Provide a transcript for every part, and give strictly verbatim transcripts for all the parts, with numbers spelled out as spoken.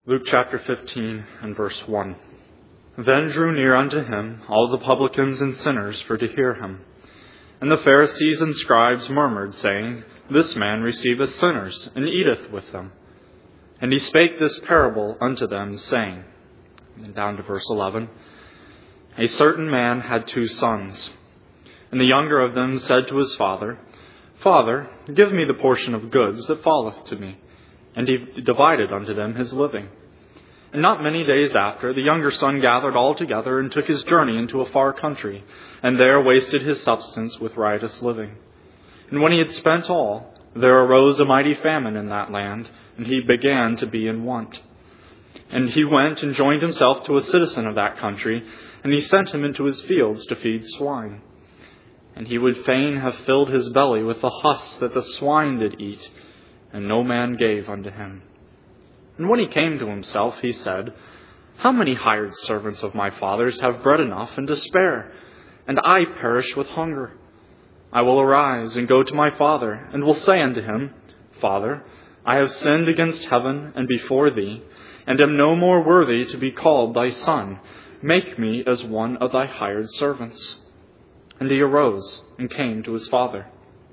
Luke chapter fifteen and verse one. Then drew near unto him all the publicans and sinners for to hear him. And the Pharisees and scribes murmured, saying, This man receiveth sinners, and eateth with them. And he spake this parable unto them, saying, and down to verse eleven, A certain man had two sons. And the younger of them said to his father, Father, give me the portion of goods that falleth to me. And he divided unto them his living. And not many days after, the younger son gathered all together and took his journey into a far country, and there wasted his substance with riotous living. And when he had spent all, there arose a mighty famine in that land, and he began to be in want. And he went and joined himself to a citizen of that country, and he sent him into his fields to feed swine. And he would fain have filled his belly with the husk that the swine did eat, and no man gave unto him. And when he came to himself, he said, How many hired servants of my father's have bread enough and to spare, and I perish with hunger? I will arise and go to my father, and will say unto him, Father, I have sinned against heaven and before thee, and am no more worthy to be called thy son. Make me as one of thy hired servants. And he arose and came to his father.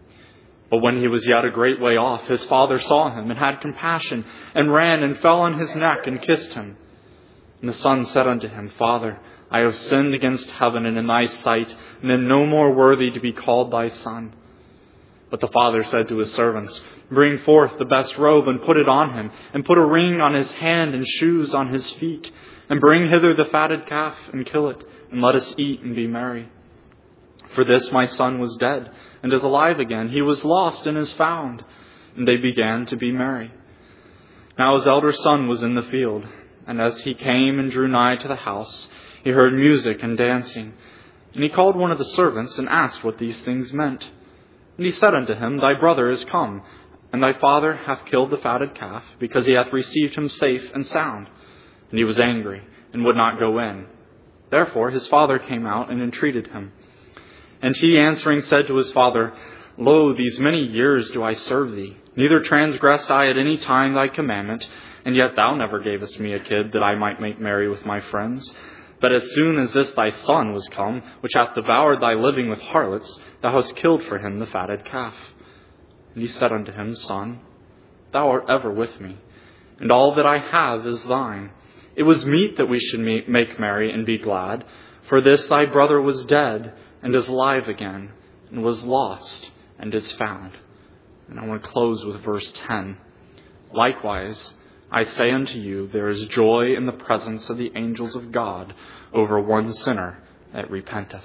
But when he was yet a great way off, his father saw him and had compassion, and ran and fell on his neck and kissed him. And the son said unto him, Father, I have sinned against heaven and in thy sight, and am no more worthy to be called thy son. But the father said to his servants, Bring forth the best robe and put it on him, and put a ring on his hand and shoes on his feet, and bring hither the fatted calf and kill it, and let us eat and be merry. For this my son was dead, and is alive again. He was lost and is found. And they began to be merry. Now his elder son was in the field, and as he came and drew nigh to the house, he heard music and dancing. And he called one of the servants, and asked what these things meant. And he said unto him, Thy brother is come, and thy father hath killed the fatted calf, because he hath received him safe and sound. And he was angry, and would not go in. Therefore his father came out and entreated him. And he answering said to his father, Lo, these many years do I serve thee, neither transgressed I at any time thy commandment, and yet thou never gavest me a kid that I might make merry with my friends. But as soon as this thy son was come, which hath devoured thy living with harlots, thou hast killed for him the fatted calf. And he said unto him, Son, thou art ever with me, and all that I have is thine. It was meet that we should make merry and be glad, for this thy brother was dead, and is alive again, and was lost, and is found. And I want to close with verse ten. Likewise, I say unto you, there is joy in the presence of the angels of God over one sinner that repenteth.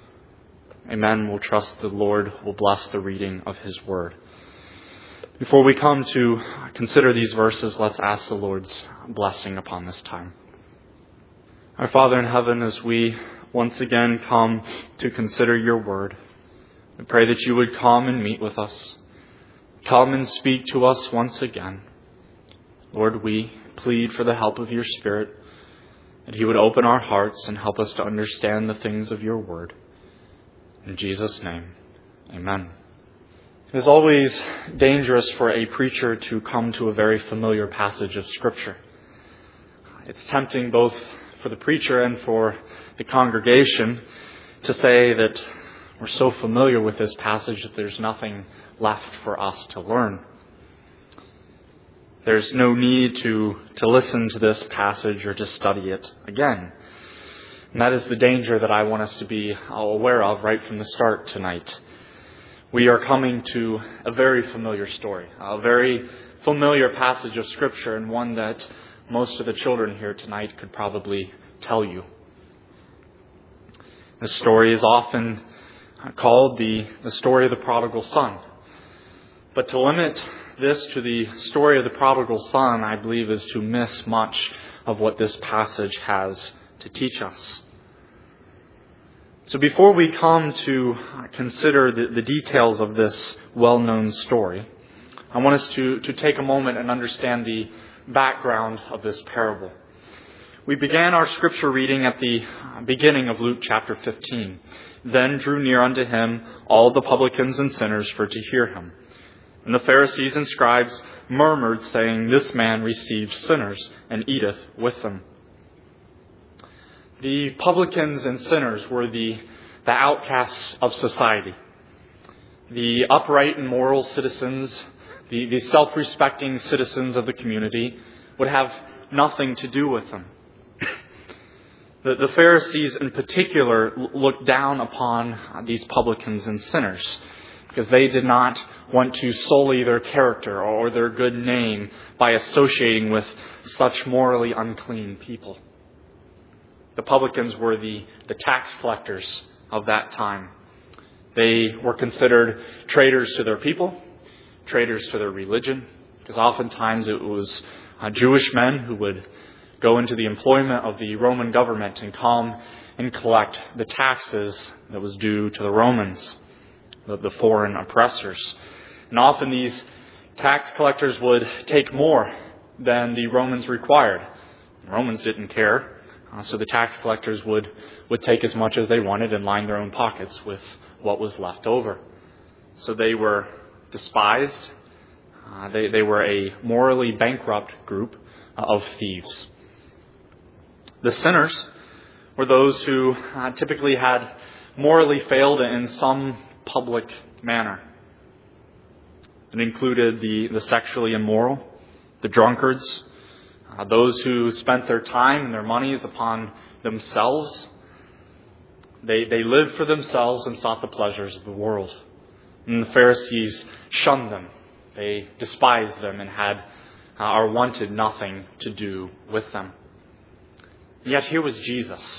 Amen. We'll trust the Lord will bless the reading of his word. Before we come to consider these verses, let's ask the Lord's blessing upon this time. Our Father in heaven, as we once again come to consider your word, we pray that you would come and meet with us. Come and speak to us once again. Lord, we plead for the help of your Spirit, that he would open our hearts and help us to understand the things of your word. In Jesus' name, amen. It is always dangerous for a preacher to come to a very familiar passage of Scripture. It's tempting both for the preacher and for the congregation to say that we're so familiar with this passage that there's nothing left for us to learn. There's no need to, to listen to this passage or to study it again. And that is the danger that I want us to be aware of right from the start tonight. We are coming to a very familiar story, a very familiar passage of Scripture, and one that most of the children here tonight could probably tell you. This story is often called the, the story of the prodigal son. But to limit this to the story of the prodigal son, I believe, is to miss much of what this passage has to teach us. So before we come to consider the, the details of this well-known story, I want us to, to take a moment and understand the background of this parable. We began our scripture reading at the beginning of Luke chapter fifteen. Then drew near unto him all the publicans and sinners for to hear him. And the Pharisees and scribes murmured, saying, "This man receives sinners and eateth with them." The publicans and sinners were the, the outcasts of society. The upright and moral citizens, the, the self-respecting citizens of the community, would have nothing to do with them. The, the Pharisees in particular looked down upon these publicans and sinners because they did not want to sully their character or their good name by associating with such morally unclean people. The publicans were the, the tax collectors of that time. They were considered traitors to their people, traitors to their religion, because oftentimes it was uh, Jewish men who would go into the employment of the Roman government and come and collect the taxes that was due to the Romans, the, the foreign oppressors. And often these tax collectors would take more than the Romans required. The Romans didn't care, uh, so the tax collectors would, would take as much as they wanted and line their own pockets with what was left over. So they were despised. Uh, they, they were a morally bankrupt group of thieves. The sinners were those who uh, typically had morally failed in some public manner. It included the, the sexually immoral, the drunkards, uh, those who spent their time and their monies upon themselves. They, they lived for themselves and sought the pleasures of the world. And the Pharisees shunned them. They despised them and had uh, or wanted nothing to do with them. Yet here was Jesus,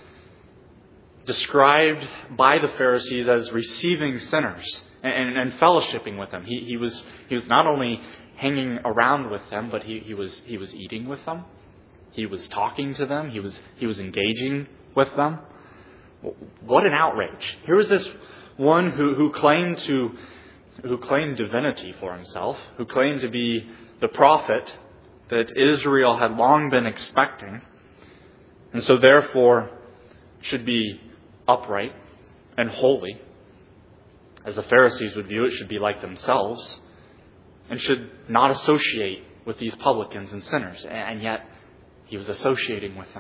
described by the Pharisees as receiving sinners and, and, and fellowshipping with them. He, he was he was not only hanging around with them, but he, he was he was eating with them. He was talking to them. He was he was engaging with them. What an outrage! Here was this one who, who claimed to who claimed divinity for himself, who claimed to be the prophet that Israel had long been expecting. And so therefore should be upright and holy. As the Pharisees would view it, should be like themselves. And should not associate with these publicans and sinners. And yet he was associating with them.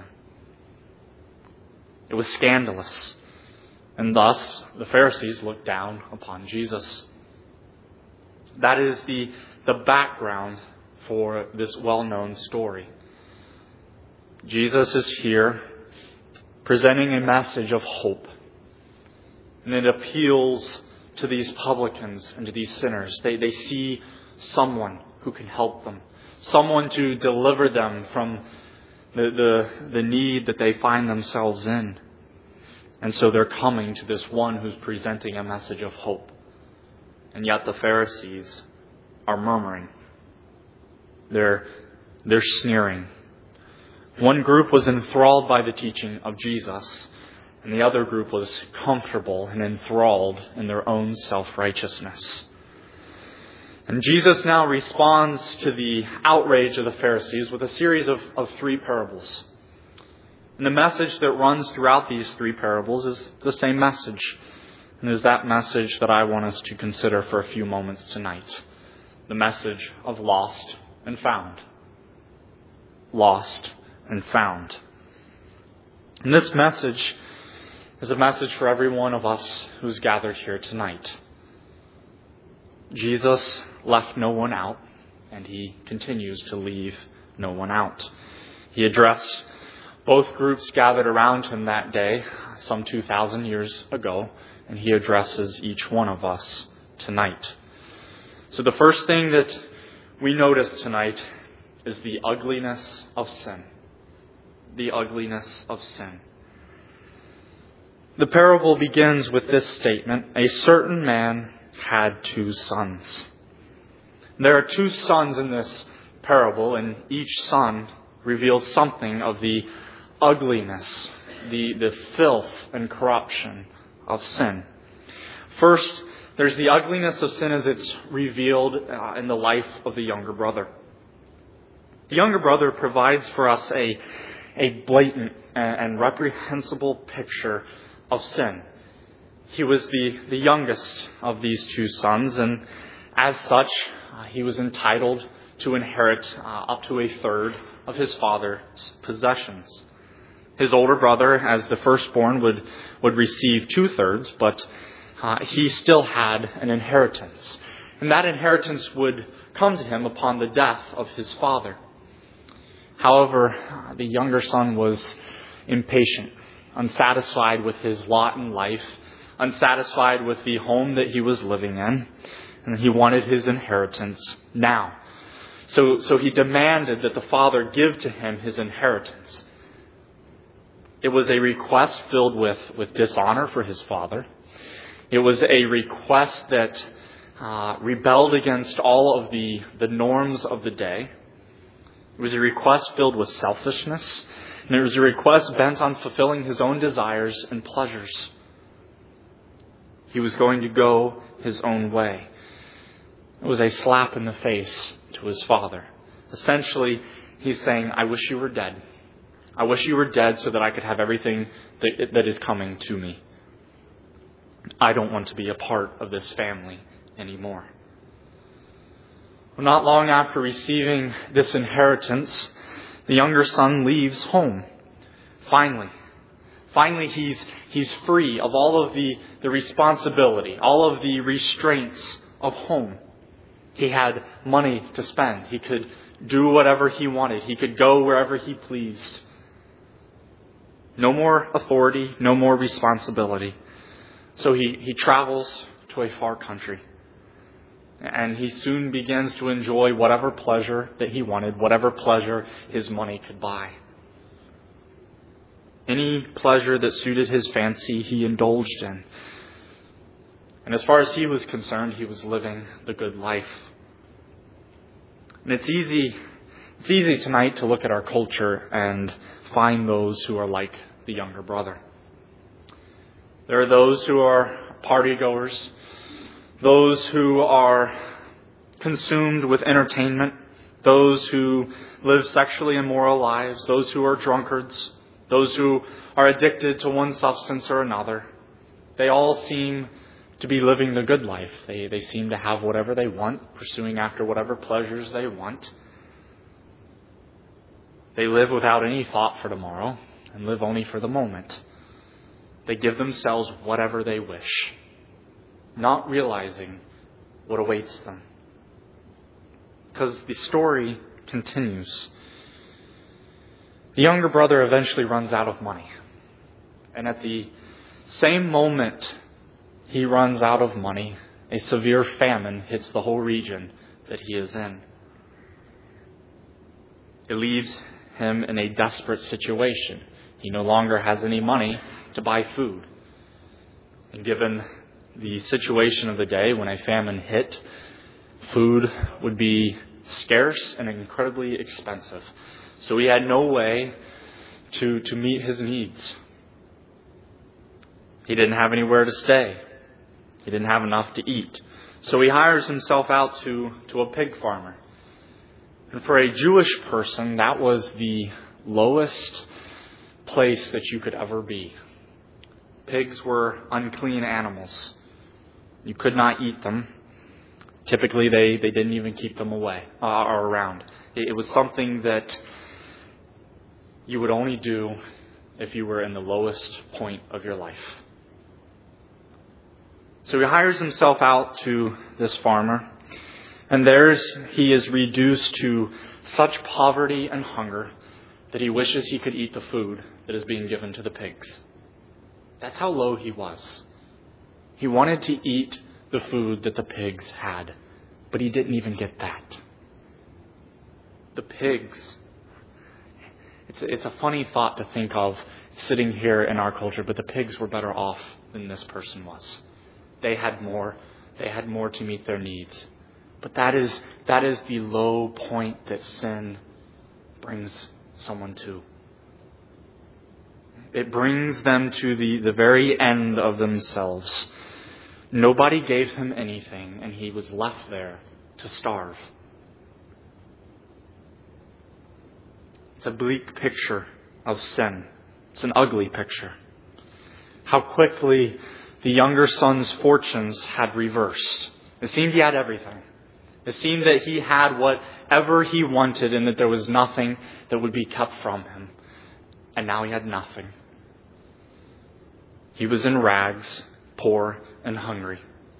It was scandalous. And thus the Pharisees looked down upon Jesus. That is the, the background for this well-known story. Jesus is here presenting a message of hope. And it appeals to these publicans and to these sinners. They, they see someone who can help them. Someone to deliver them from the, the, the need that they find themselves in. And so they're coming to this one who's presenting a message of hope. And yet the Pharisees are murmuring. They're, they're sneering. One group was enthralled by the teaching of Jesus, and the other group was comfortable and enthralled in their own self-righteousness. And Jesus now responds to the outrage of the Pharisees with a series of, of three parables. And the message that runs throughout these three parables is the same message. And it is that message that I want us to consider for a few moments tonight. The message of lost and found. Lost and found. And this message is a message for every one of us who's gathered here tonight. Jesus left no one out, and he continues to leave no one out. He addressed both groups gathered around him that day, some two thousand years ago, and he addresses each one of us tonight. So the first thing that we notice tonight is the ugliness of sin. The ugliness of sin. The parable begins with this statement: a certain man had two sons. There are two sons in this parable, and each son reveals something of the ugliness, the, the filth and corruption of sin. First, there's the ugliness of sin as it's revealed uh, in the life of the younger brother. The younger brother provides for us a, a blatant and reprehensible picture of sin. He was the, the youngest of these two sons, and As such, uh, he was entitled to inherit uh, up to a third of his father's possessions. His older brother, as the firstborn, would, would receive two-thirds, but uh, he still had an inheritance. And that inheritance would come to him upon the death of his father. However, uh, the younger son was impatient, unsatisfied with his lot in life, unsatisfied with the home that he was living in, and he wanted his inheritance now. So, so he demanded that the father give to him his inheritance. It was a request filled with, with dishonor for his father. It was a request that uh, rebelled against all of the, the norms of the day. It was a request filled with selfishness. And it was a request bent on fulfilling his own desires and pleasures. He was going to go his own way. It was a slap in the face to his father. Essentially, he's saying, I wish you were dead. I wish you were dead so that I could have everything that, that is coming to me. I don't want to be a part of this family anymore. Well, not long after receiving this inheritance, the younger son leaves home. Finally. Finally, he's, he's free of all of the, the responsibility, all of the restraints of home. He had money to spend. He could do whatever he wanted. He could go wherever he pleased. No more authority, no more responsibility. So he, he travels to a far country. And he soon begins to enjoy whatever pleasure that he wanted, whatever pleasure his money could buy. Any pleasure that suited his fancy, he indulged in. And as far as he was concerned, he was living the good life. And it's easy, it's easy tonight to look at our culture and find those who are like the younger brother. There are those who are partygoers, those who are consumed with entertainment, those who live sexually immoral lives, those who are drunkards, those who are addicted to one substance or another. They all seem to be living the good life. They, they seem to have whatever they want, pursuing after whatever pleasures they want. They live without any thought for tomorrow and live only for the moment. They give themselves whatever they wish, not realizing what awaits them. Because the story continues. The younger brother eventually runs out of money. And at the same moment he runs out of money, a severe famine hits the whole region that he is in. It leaves him in a desperate situation. He no longer has any money to buy food. And given the situation of the day, when a famine hit, food would be scarce and incredibly expensive. So he had no way to, to meet his needs. He didn't have anywhere to stay. He didn't have enough to eat. So he hires himself out to, to a pig farmer. And for a Jewish person, that was the lowest place that you could ever be. Pigs were unclean animals. You could not eat them. Typically, they, they didn't even keep them away uh, or around. It, it was something that you would only do if you were in the lowest point of your life. So he hires himself out to this farmer, and there's he is reduced to such poverty and hunger that he wishes he could eat the food that is being given to the pigs. That's how low he was. He wanted to eat the food that the pigs had, but he didn't even get that. The pigs. It's a, it's a funny thought to think of sitting here in our culture, but the pigs were better off than this person was. They had more. They had more to meet their needs. But that is that is the low point that sin brings someone to. It brings them to the, the very end of themselves. Nobody gave him anything, and he was left there to starve. It's a bleak picture of sin. It's an ugly picture. How quickly the younger son's fortunes had reversed. It seemed he had everything. It seemed that he had whatever he wanted and that there was nothing that would be kept from him. And now he had nothing. He was in rags, poor and hungry.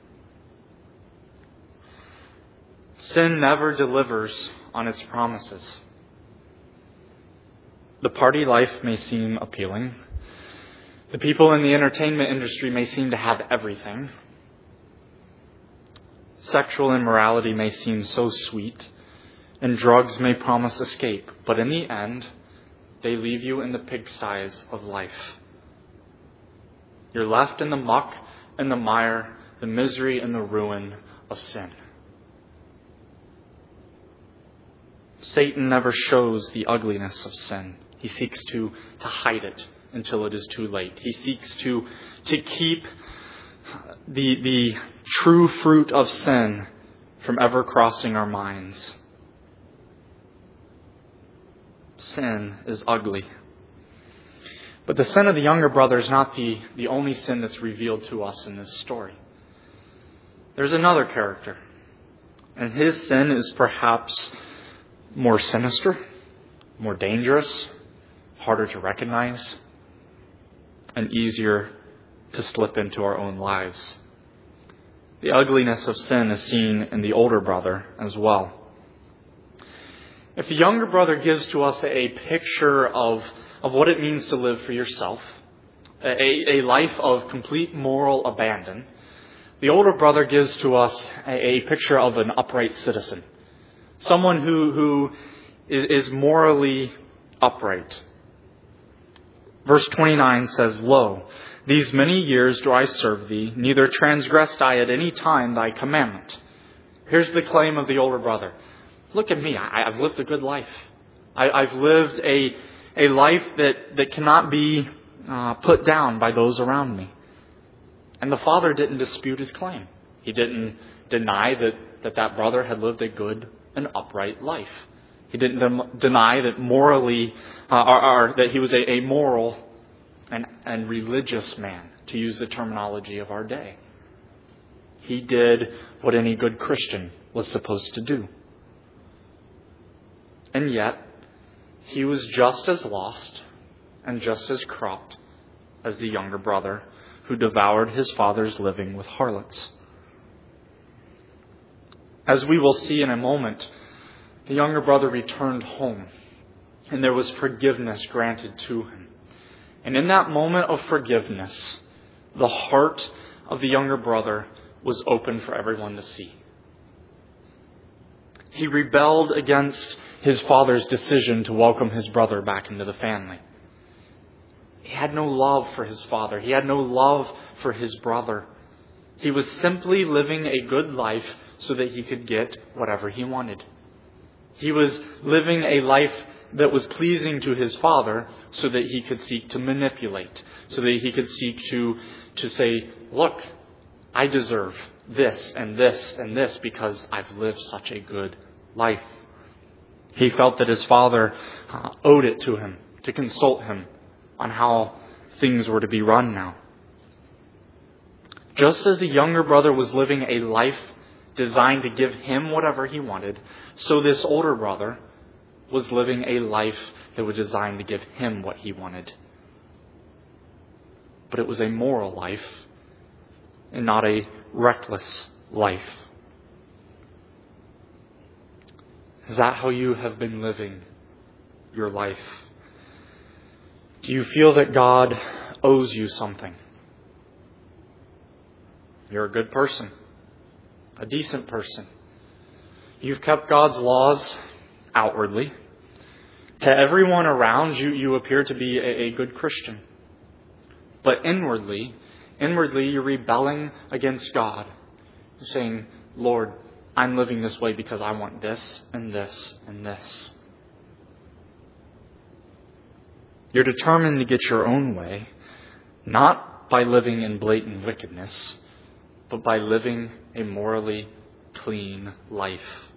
Sin never delivers on its promises. The party life may seem appealing. The people in the entertainment industry may seem to have everything. Sexual immorality may seem so sweet, and drugs may promise escape, but in the end, they leave you in the pigsties of life. You're left in the muck and the mire, the misery and the ruin of sin. Satan never shows the ugliness of sin. He seeks to, to hide it until it is too late. He seeks to, to keep the, the true fruit of sin from ever crossing our minds. Sin is ugly. But the sin of the younger brother is not the, the only sin that's revealed to us in this story. There's another character, and his sin is perhaps more sinister, more dangerous, harder to recognize, and easier to slip into our own lives. The ugliness of sin is seen in the older brother as well. If the younger brother gives to us a picture of, of what it means to live for yourself, a, a life of complete moral abandon, the older brother gives to us a, a picture of an upright citizen. Someone who, who is, is morally upright. Verse twenty-nine says, Lo, these many years do I serve thee, neither transgressed I at any time thy commandment. Here's the claim of the older brother. Look at me, I, I've lived a good life. I, I've lived a, a life that, that cannot be uh, put down by those around me. And the father didn't dispute his claim. He didn't deny that that, that brother had lived a good and upright life. He didn't dem- deny that morally, uh, or, or that he was a, a moral and, and religious man, to use the terminology of our day. He did what any good Christian was supposed to do. And yet, he was just as lost and just as corrupt as the younger brother who devoured his father's living with harlots. As we will see in a moment, the younger brother returned home, and there was forgiveness granted to him. And in that moment of forgiveness, the heart of the younger brother was open for everyone to see. He rebelled against his father's decision to welcome his brother back into the family. He had no love for his father. He had no love for his brother. He was simply living a good life so that he could get whatever he wanted. He was living a life that was pleasing to his father so that he could seek to manipulate, so that he could seek to, to say, look, I deserve this and this and this because I've lived such a good life. He felt that his father uh, owed it to him to consult him on how things were to be run now. Just as the younger brother was living a life designed to give him whatever he wanted, so this older brother was living a life that was designed to give him what he wanted. But it was a moral life and not a reckless life. Is that how you have been living your life? Do you feel that God owes you something? You're a good person, a decent person. You've kept God's laws outwardly. To everyone around you, you appear to be a, a good Christian. But inwardly, inwardly you're rebelling against God. You're saying, Lord, I'm living this way because I want this and this and this. You're determined to get your own way, not by living in blatant wickedness, but by living a morally clean life.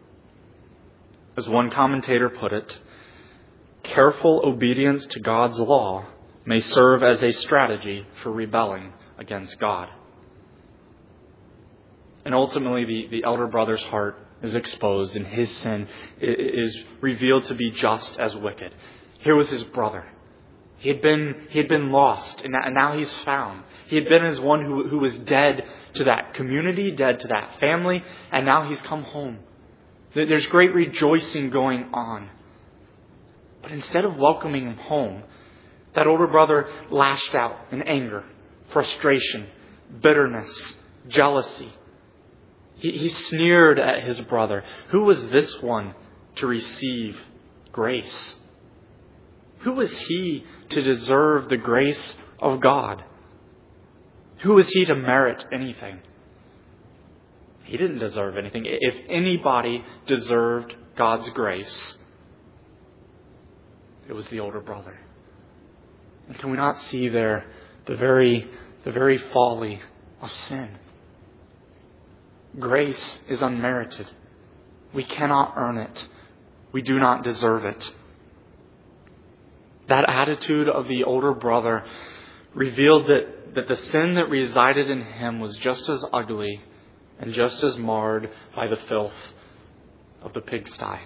As one commentator put it, careful obedience to God's law may serve as a strategy for rebelling against God. And ultimately, the, the elder brother's heart is exposed, and his sin is revealed to be just as wicked. Here was his brother. He had been he had been lost, and now he's found. He had been as one who, who was dead to that community, dead to that family, and now he's come home. There's great rejoicing going on. But instead of welcoming him home, that older brother lashed out in anger, frustration, bitterness, jealousy. He, he sneered at his brother. Who was this one to receive grace? Who was he to deserve the grace of God? Who was he to merit anything? He didn't deserve anything. If anybody deserved God's grace, it was the older brother. And can we not see there the very, the very folly of sin? Grace is unmerited. We cannot earn it. We do not deserve it. That attitude of the older brother revealed that, that the sin that resided in him was just as ugly and just as marred by the filth of the pigsty.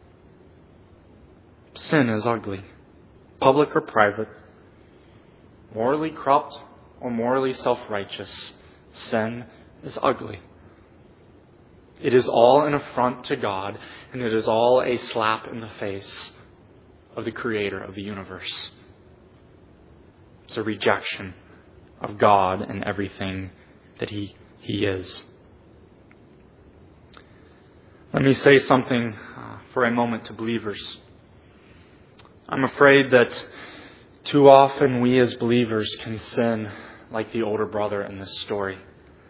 Sin is ugly, public or private, morally corrupt or morally self-righteous. Sin is ugly. It is all an affront to God, and it is all a slap in the face of the Creator of the universe. It's a rejection of God and everything that He, he is. Let me say something uh, for a moment to believers. I'm afraid that too often we as believers can sin like the older brother in this story.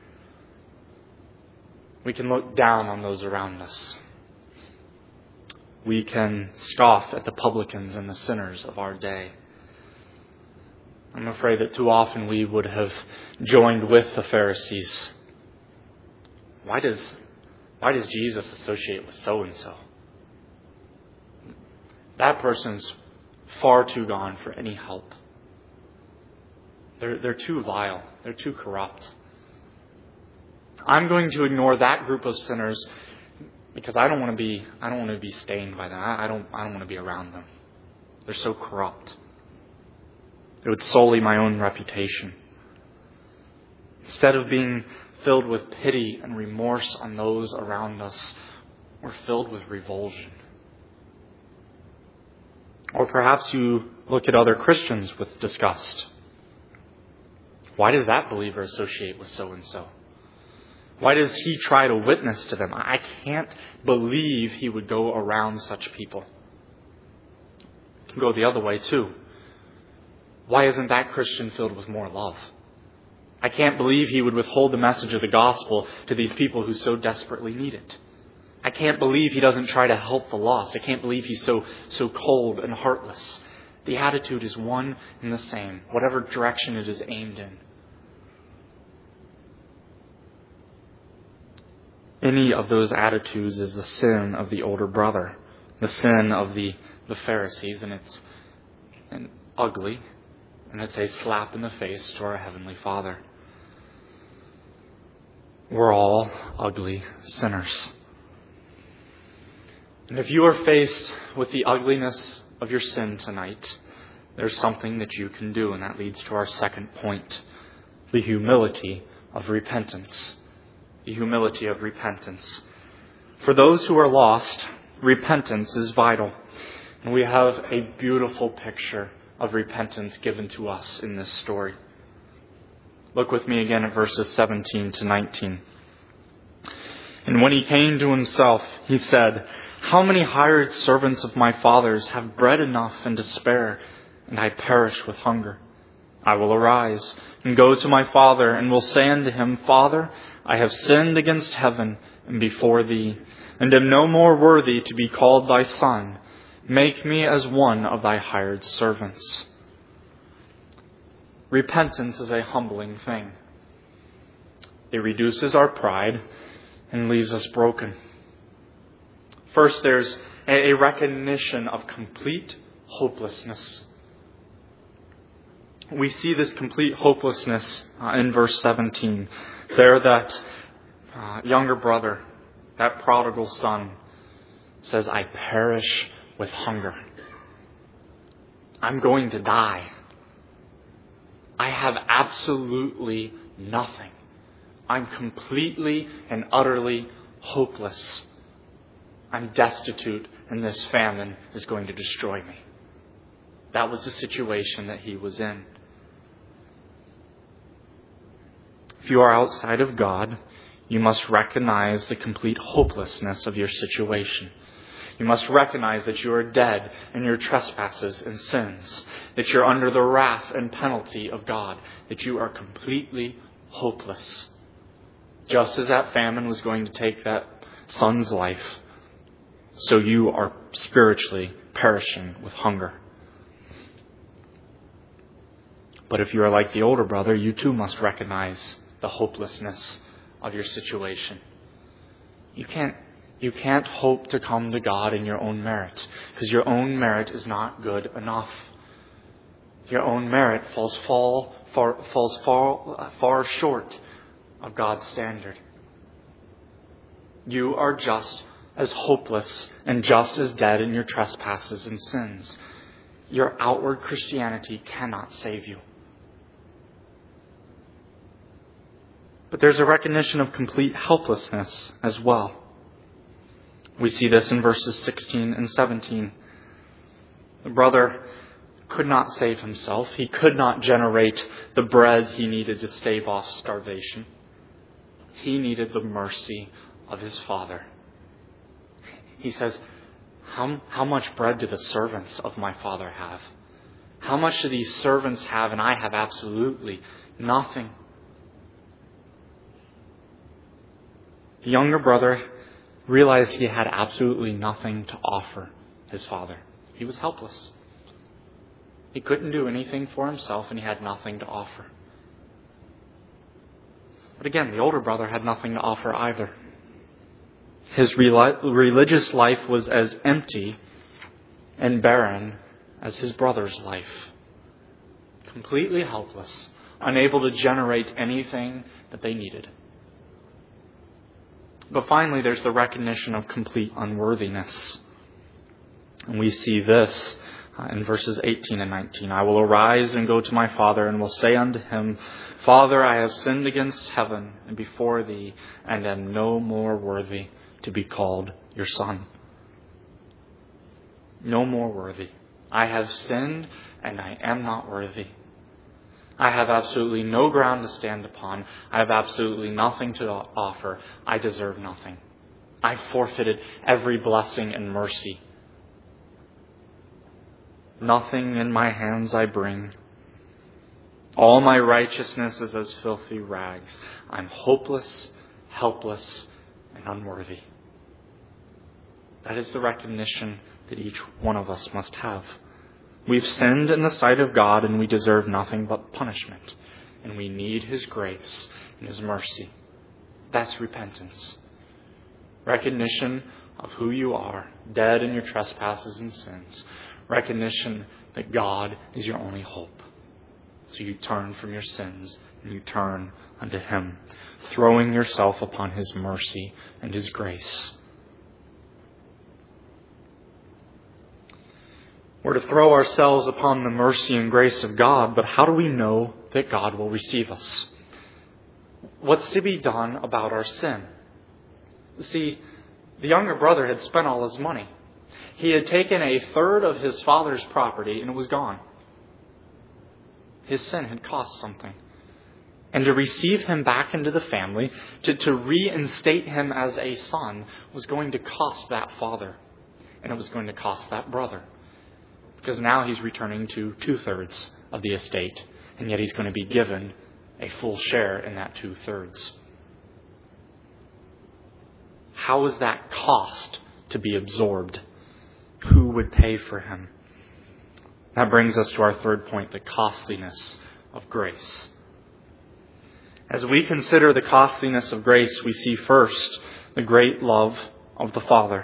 We can look down on those around us. We can scoff at the publicans and the sinners of our day. I'm afraid that too often we would have joined with the Pharisees. Why does, why does Jesus associate with so-and-so? That person's far too gone for any help. They're, they're too vile. They're too corrupt. I'm going to ignore that group of sinners because I don't want to be I don't want to be stained by them. I don't I don't want to be around them. They're so corrupt. It would sully my own reputation. Instead of being filled with pity and remorse on those around us, we're filled with revulsion. Or perhaps you look at other Christians with disgust. Why does that believer associate with so-and-so? Why does he try to witness to them? I can't believe he would go around such people. It can go the other way too. Why isn't that Christian filled with more love? I can't believe he would withhold the message of the gospel to these people who so desperately need it. I can't believe he doesn't try to help the lost. I can't believe he's so so cold and heartless. The attitude is one and the same, whatever direction it is aimed in. Any of those attitudes is the sin of the older brother, the sin of the, the Pharisees, and it's and ugly, and it's a slap in the face to our Heavenly Father. We're all ugly sinners. And if you are faced with the ugliness of your sin tonight, there's something that you can do, and that leads to our second point, the humility of repentance. The humility of repentance. For those who are lost, repentance is vital. And we have a beautiful picture of repentance given to us in this story. Look with me again at verses seventeen to nineteen. And when he came to himself, he said, "How many hired servants of my father's have bread enough and to spare, and I perish with hunger? I will arise and go to my father, and will say unto him, Father, I have sinned against heaven and before thee, and am no more worthy to be called thy son. Make me as one of thy hired servants." Repentance is a humbling thing. It reduces our pride and leaves us broken. First, there's a recognition of complete hopelessness. We see this complete hopelessness uh, in verse seventeen. There that uh, younger brother, that prodigal son, says, I perish with hunger. I'm going to die. I have absolutely nothing. I'm completely and utterly hopeless. I'm destitute, and this famine is going to destroy me. That was the situation that he was in. If you are outside of God, you must recognize the complete hopelessness of your situation. You must recognize that you are dead in your trespasses and sins, that you're under the wrath and penalty of God, that you are completely hopeless. Just as that famine was going to take that son's life, so you are spiritually perishing with hunger. But if you are like the older brother, you too must recognize the hopelessness of your situation. You can't You can't hope to come to God in your own merit, because your own merit is not good enough. Your own merit falls far, far, falls far, far short of God's standard. You are just as hopeless and just as dead in your trespasses and sins. Your outward Christianity cannot save you. But there's a recognition of complete helplessness as well. We see this in verses sixteen and seventeen. The brother could not save himself. He could not generate the bread he needed to stave off starvation. He needed the mercy of his father. He says, how, how much bread do the servants of my father have? How much do these servants have, and I have absolutely nothing? The younger brother realized he had absolutely nothing to offer his father. He was helpless. He couldn't do anything for himself, and he had nothing to offer. But again, the older brother had nothing to offer either. His religious life was as empty and barren as his brother's life. Completely helpless, unable to generate anything that they needed. But finally, there's the recognition of complete unworthiness. And we see this in verses eighteen and nineteen. I will arise and go to my father, and will say unto him, Father, I have sinned against heaven and before thee, and am no more worthy to be called your son. No more worthy. I have sinned, and I am not worthy. I have absolutely no ground to stand upon. I have absolutely nothing to offer. I deserve nothing. I forfeited every blessing and mercy. Nothing in my hands I bring. All my righteousness is as filthy rags. I'm hopeless, helpless, and unworthy. That is the recognition that each one of us must have. We've sinned in the sight of God, and we deserve nothing but punishment. And we need His grace and His mercy. That's repentance. Recognition of who you are, dead in your trespasses and sins. Recognition that God is your only hope. So you turn from your sins and you turn unto Him, throwing yourself upon His mercy and His grace. We're to throw ourselves upon the mercy and grace of God, but how do we know that God will receive us? What's to be done about our sin? See, the younger brother had spent all his money. He had taken a third of his father's property and it was gone. His sin had cost something. And to receive him back into the family, to, to reinstate him as a son, was going to cost that father. And it was going to cost that brother. Because now he's returning to two-thirds of the estate. And yet he's going to be given a full share in that two-thirds. How is that cost to be absorbed? Who would pay for him? That brings us to our third point, the costliness of grace. As we consider the costliness of grace, we see first the great love of the Father.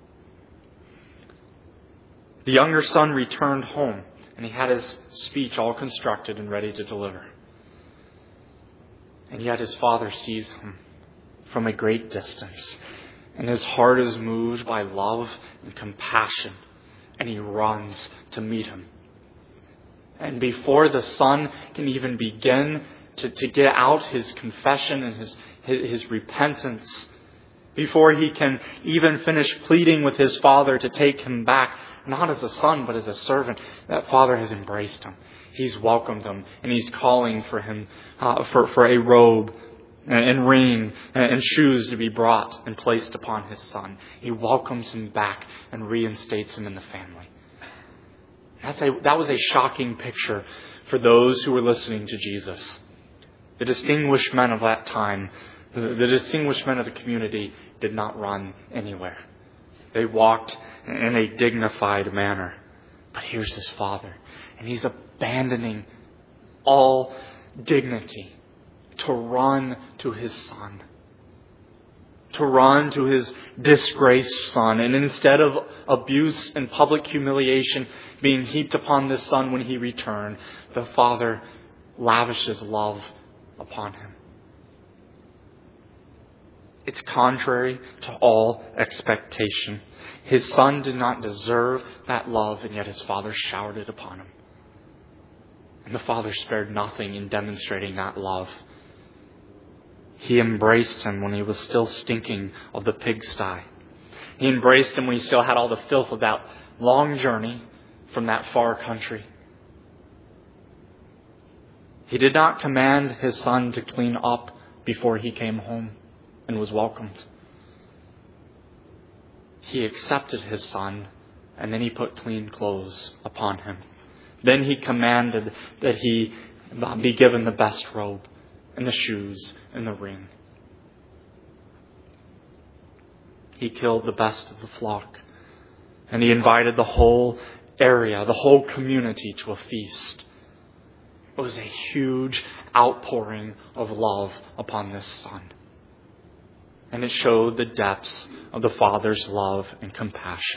The younger son returned home, and he had his speech all constructed and ready to deliver. And yet his father sees him from a great distance. And his heart is moved by love and compassion. And he runs to meet him. And before the son can even begin to, to get out his confession and his, his, his repentance, before he can even finish pleading with his father to take him back, not as a son, but as a servant, that father has embraced him. He's welcomed him, and he's calling for him uh, for, for a robe and ring and shoes to be brought and placed upon his son. He welcomes him back and reinstates him in the family. That's a, that was a shocking picture for those who were listening to Jesus. The distinguished men of that time, the, the distinguished men of the community, did not run anywhere. They walked in a dignified manner. But here's his father, and he's abandoning all dignity to run to his son. To run to his disgraced son. And instead of abuse and public humiliation being heaped upon this son when he returned, the father lavishes love upon him. It's contrary to all expectation. His son did not deserve that love, and yet his father showered it upon him. And the father spared nothing in demonstrating that love. He embraced him when he was still stinking of the pigsty. He embraced him when he still had all the filth of that long journey from that far country. He did not command his son to clean up before he came home and was welcomed. He accepted his son, and then he put clean clothes upon him. Then he commanded that he be given the best robe and the shoes and the ring. He killed the best of the flock, and he invited the whole area, the whole community to a feast. It was a huge outpouring of love upon this son. And it showed the depths of the Father's love and compassion.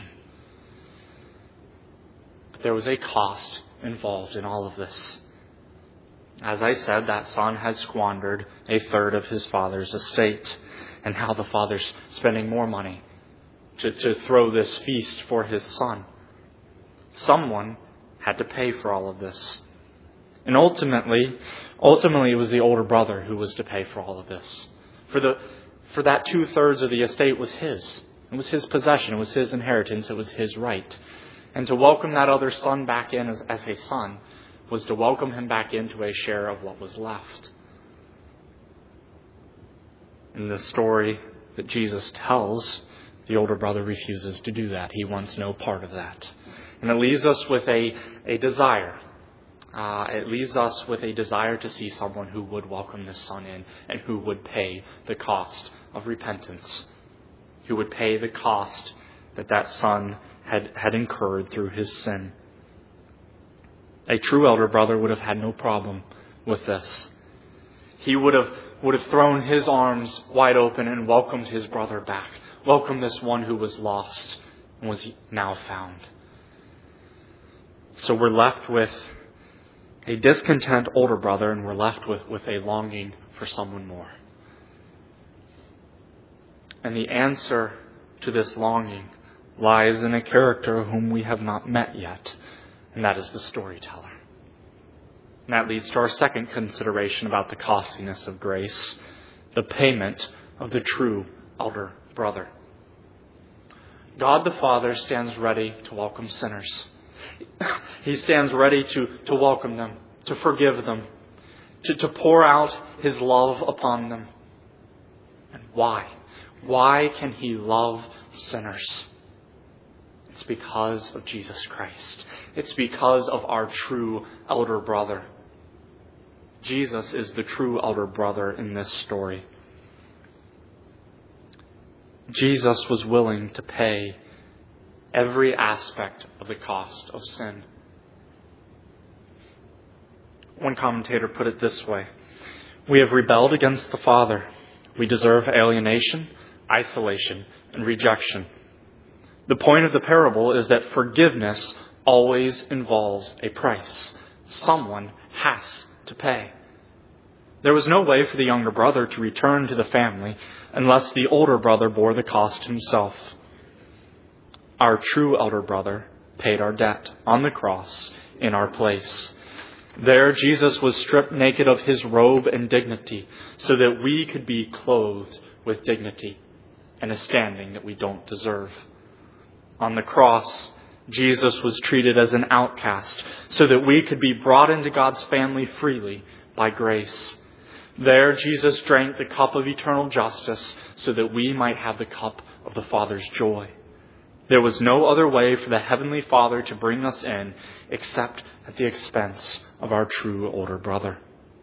But there was a cost involved in all of this. As I said, that son had squandered a third of his father's estate. And how the father's spending more money to, to throw this feast for his son. Someone had to pay for all of this. And ultimately, ultimately it was the older brother who was to pay for all of this. For the For that two-thirds of the estate was his. It was his possession. It was his inheritance. It was his right. And to welcome that other son back in as, as a son was to welcome him back into a share of what was left. In the story that Jesus tells, the older brother refuses to do that. He wants no part of that. And it leaves us with a, a desire. Uh, it leaves us with a desire to see someone who would welcome this son in and who would pay the cost of repentance, who would pay the cost that that son had, had incurred through his sin. A true elder brother would have had no problem with this. He would have would have thrown his arms wide open and welcomed his brother back, welcomed this one who was lost and was now found. So we're left with a discontent older brother, and we're left with, with a longing for someone more. And the answer to this longing lies in a character whom we have not met yet, and that is the storyteller. And that leads to our second consideration about the costliness of grace, the payment of the true elder brother. God the Father stands ready to welcome sinners. He stands ready to, to welcome them, to forgive them, to, to pour out His love upon them. And why? Why can He love sinners? It's because of Jesus Christ. It's because of our true elder brother. Jesus is the true elder brother in this story. Jesus was willing to pay every aspect of the cost of sin. One commentator put it this way: we have rebelled against the Father. We deserve alienation, isolation, and rejection. The point of the parable is that forgiveness always involves a price. Someone has to pay. There was no way for the younger brother to return to the family unless the older brother bore the cost himself. Our true elder brother paid our debt on the cross in our place. There, Jesus was stripped naked of his robe and dignity so that we could be clothed with dignity and a standing that we don't deserve. On the cross, Jesus was treated as an outcast so that we could be brought into God's family freely by grace. There, Jesus drank the cup of eternal justice so that we might have the cup of the Father's joy. There was no other way for the Heavenly Father to bring us in except at the expense of our true older brother.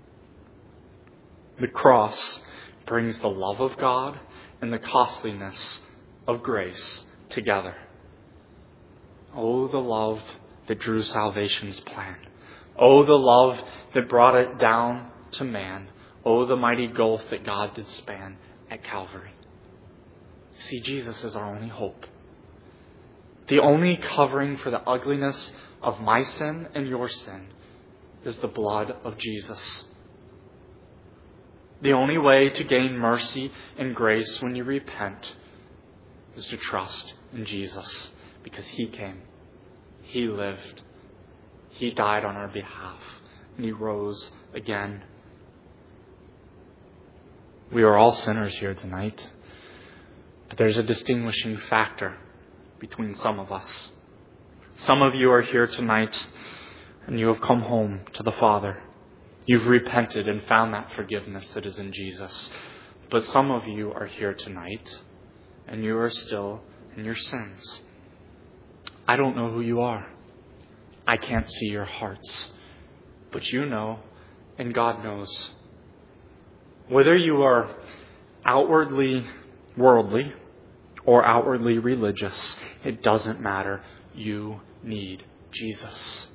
The cross brings the love of God and the costliness of grace together. Oh, the love that drew salvation's plan. Oh, the love that brought it down to man. Oh, the mighty gulf that God did span at Calvary. See, Jesus is our only hope. The only covering for the ugliness of my sin and your sin is the blood of Jesus. The only way to gain mercy and grace when you repent is to trust in Jesus, because He came, He lived, He died on our behalf, and He rose again. We are all sinners here tonight, but there's a distinguishing factor between some of us. Some of you are here tonight and you have come home to the Father. You've repented and found that forgiveness that is in Jesus. But some of you are here tonight and you are still in your sins. I don't know who you are. I can't see your hearts. But you know, and God knows. Whether you are outwardly worldly or outwardly religious, it doesn't matter. You need Jesus.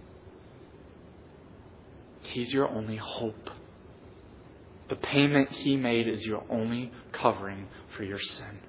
He's your only hope. The payment He made is your only covering for your sin.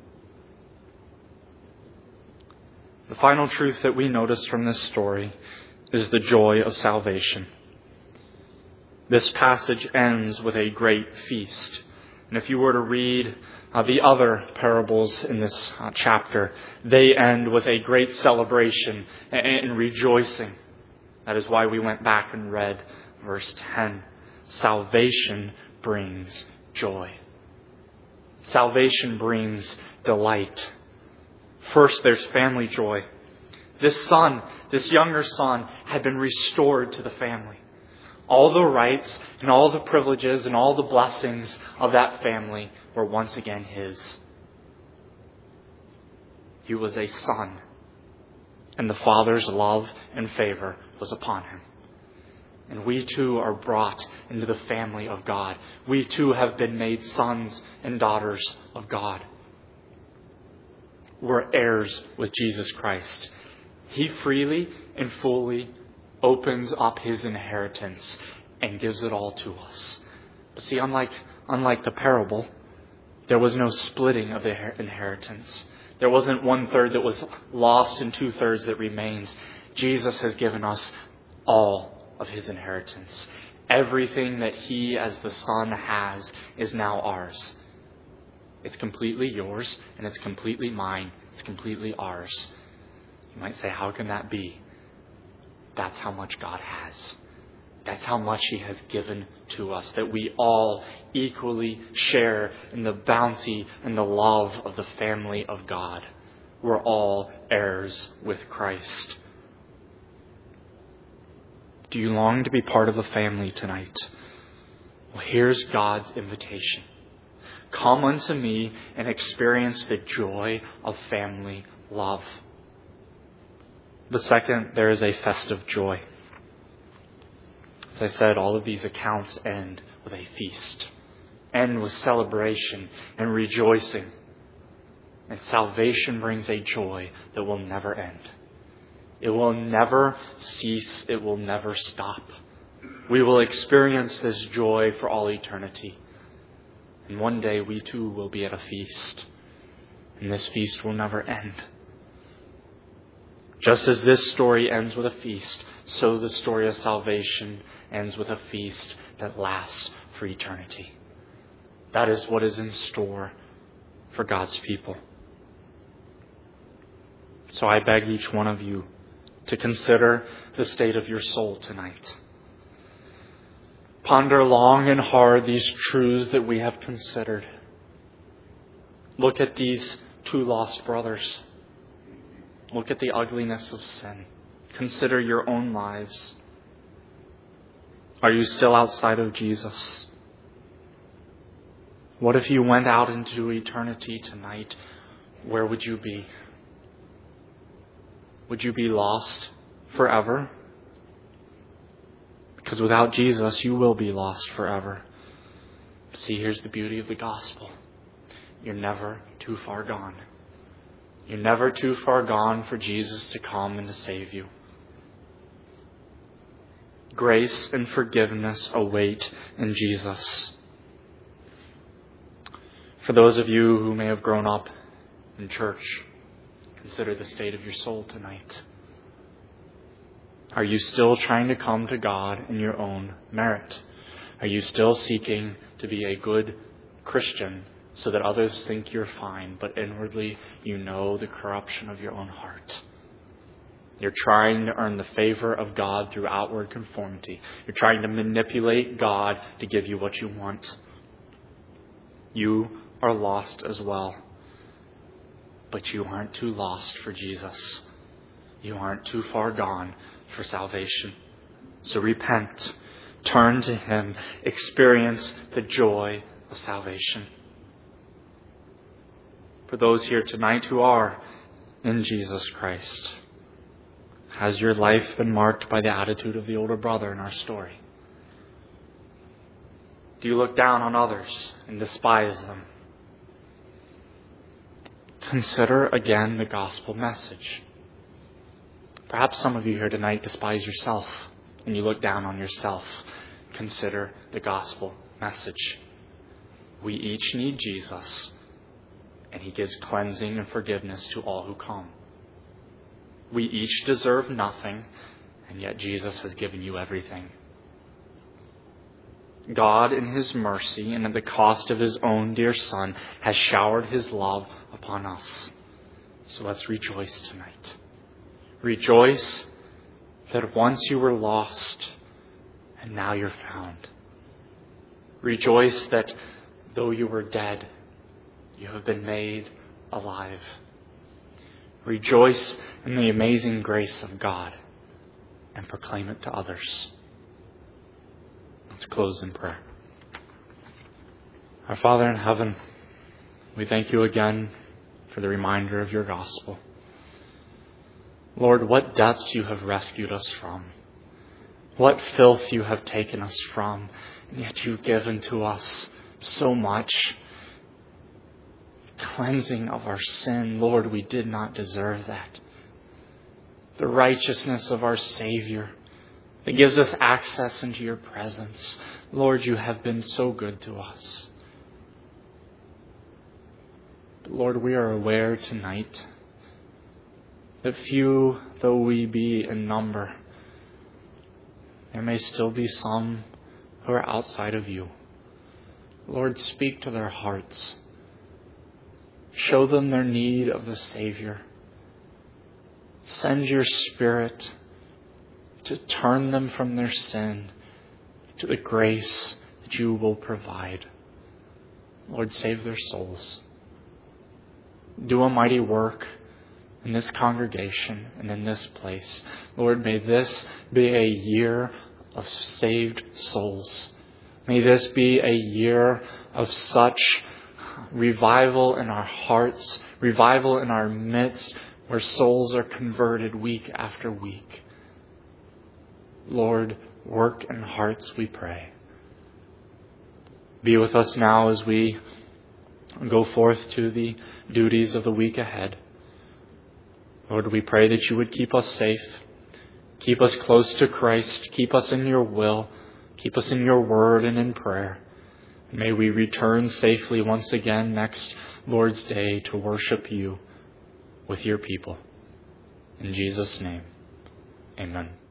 The final truth that we notice from this story is the joy of salvation. This passage ends with a great feast. And if you were to read uh, the other parables in this uh, chapter, they end with a great celebration and, and rejoicing. That is why we went back and read verse ten. Salvation brings joy. Salvation brings delight. First, there's family joy. This son, this younger son, had been restored to the family. All the rights and all the privileges and all the blessings of that family were once again his. He was a son, and the Father's love and favor was upon him. And we too are brought into the family of God. We too have been made sons and daughters of God. We're heirs with Jesus Christ. He freely and fully opens up His inheritance and gives it all to us. But see, unlike, unlike the parable, there was no splitting of the inheritance. There wasn't one third that was lost and two thirds that remains. Jesus has given us all of His inheritance. Everything that He as the Son has is now ours. It's completely yours and it's completely mine. It's completely ours. You might say, how can that be? That's how much God has. That's how much He has given to us, that we all equally share in the bounty and the love of the family of God. We're all heirs with Christ. Do you long to be part of a family tonight? Well, here's God's invitation. Come unto me and experience the joy of family love. The second, there is a festive joy. As I said, all of these accounts end with a feast, end with celebration and rejoicing. And salvation brings a joy that will never end. It will never cease. It will never stop. We will experience this joy for all eternity. And one day we too will be at a feast. And this feast will never end. Just as this story ends with a feast, so the story of salvation ends with a feast that lasts for eternity. That is what is in store for God's people. So I beg each one of you to consider the state of your soul tonight. Ponder long and hard these truths that we have considered. Look at these two lost brothers. Look at the ugliness of sin. Consider your own lives. Are you still outside of Jesus? What if you went out into eternity tonight? Where would you be? Would you be lost forever? Because without Jesus, you will be lost forever. See, here's the beauty of the gospel. You're never too far gone. You're never too far gone for Jesus to come and to save you. Grace and forgiveness await in Jesus. For those of you who may have grown up in church, consider the state of your soul tonight. Are you still trying to come to God in your own merit? Are you still seeking to be a good Christian so that others think you're fine, but inwardly you know the corruption of your own heart? You're trying to earn the favor of God through outward conformity. You're trying to manipulate God to give you what you want. You are lost as well. But you aren't too lost for Jesus. You aren't too far gone for salvation. So repent, turn to Him, experience the joy of salvation. For those here tonight who are in Jesus Christ, has your life been marked by the attitude of the older brother in our story? Do you look down on others and despise them? Consider again the gospel message. Perhaps some of you here tonight despise yourself and you look down on yourself. Consider the gospel message. We each need Jesus, and He gives cleansing and forgiveness to all who come. We each deserve nothing, and yet Jesus has given you everything. God, in His mercy and at the cost of His own dear Son, has showered His love upon us. So let's rejoice tonight. Rejoice that once you were lost and now you're found. Rejoice that though you were dead, you have been made alive. Rejoice in the amazing grace of God and proclaim it to others. Let's close in prayer. Our Father in heaven, we thank you again for the reminder of your gospel. Lord, what depths you have rescued us from. What filth you have taken us from. And yet you've given to us so much. Cleansing of our sin. Lord, we did not deserve that. The righteousness of our Savior that gives us access into your presence. Lord, you have been so good to us. But Lord, we are aware tonight that few though we be in number, there may still be some who are outside of you. Lord, speak to their hearts. Show them their need of the Savior. Send your Spirit to turn them from their sin to the grace that you will provide. Lord, save their souls. Do a mighty work in this congregation and in this place. Lord, may this be a year of saved souls. May this be a year of such revival in our hearts, revival in our midst, where souls are converted week after week. Lord, work in hearts, we pray. Be with us now as we go forth to the duties of the week ahead. Lord, we pray that you would keep us safe, keep us close to Christ, keep us in your will, keep us in your word and in prayer. May we return safely once again next Lord's Day to worship you with your people. In Jesus' name, amen.